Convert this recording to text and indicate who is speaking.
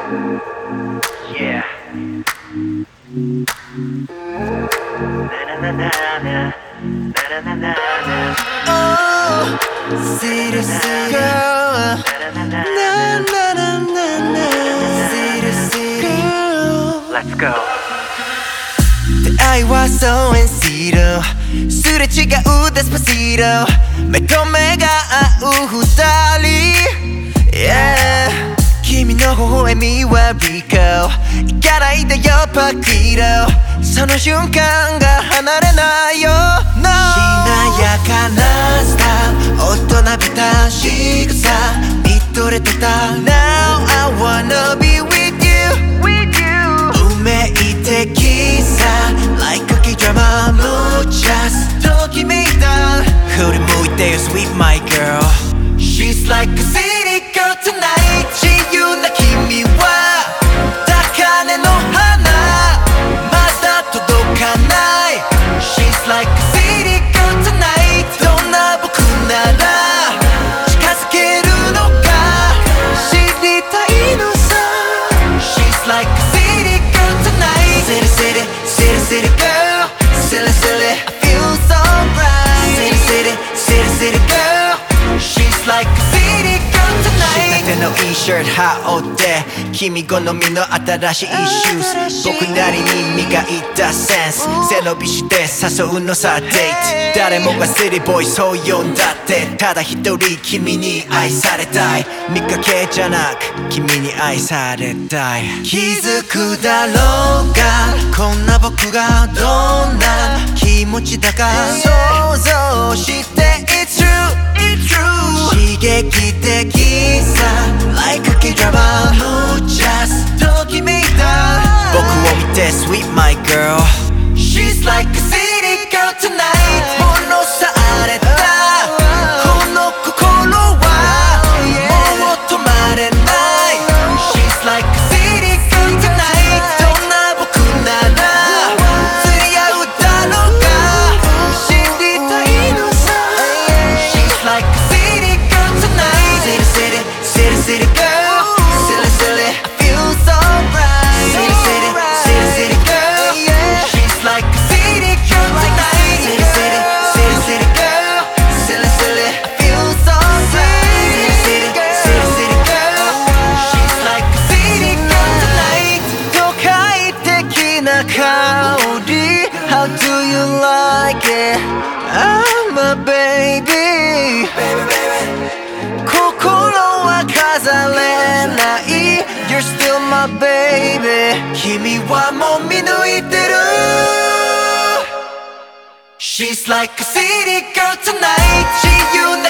Speaker 1: Yeah. Na na na na na na na na.
Speaker 2: Oh, city girl. Na na na na na. City girl.
Speaker 1: Let's go.
Speaker 2: 出会いはそうエンシードすれ違うデスパシート目と目が合う二人 Yeah 君の微笑みはリコ行かないでよパキロその瞬間が離れないよ No しなやかなスタイル大人びた仕草見とれてた Now I wanna be with you運命的さ Like a K-drama muchas ときめいた振り向いてよ Sweet my girl She's like a city girl tonight 自由な君は高嶺の花まだ届かない She's like a city girl tonight どんな僕なら近づけるのか知りたいのさ She's like a city girl tonight City city city city girl Silly silly I feel so right City city city city girl She's like a city girl tonight 仕立てのいいシャツ羽織って君好みの新しいシューズ僕なりに磨いたセンス背伸びして誘うのさデート誰もがシティボーイそう呼んだってただ一人君に愛されたい見かけじゃなく君に愛されたい気づくだろうがこんな僕がどんな気持ちだか想像して It's true刺激的さ Like a K-drama muchas ときめいた僕を見て Sweet my girl She's like a city girl tonight 物されたこの心はもう止まれない She's like a city girl tonight どんな僕なら釣り合うだろうか知りたいのさ She's like a city girl tonight City city city city girl Silly silly I feel so right City city city city girl She's like a city girl tonight City city city city girl Silly silly I feel so right City city city girl She's like a city girl tonight 都会的な香り How do you like it? I'm a baby 心は飾れない You're still my baby 君はもう見抜いてる She's like a city girl tonight 自由な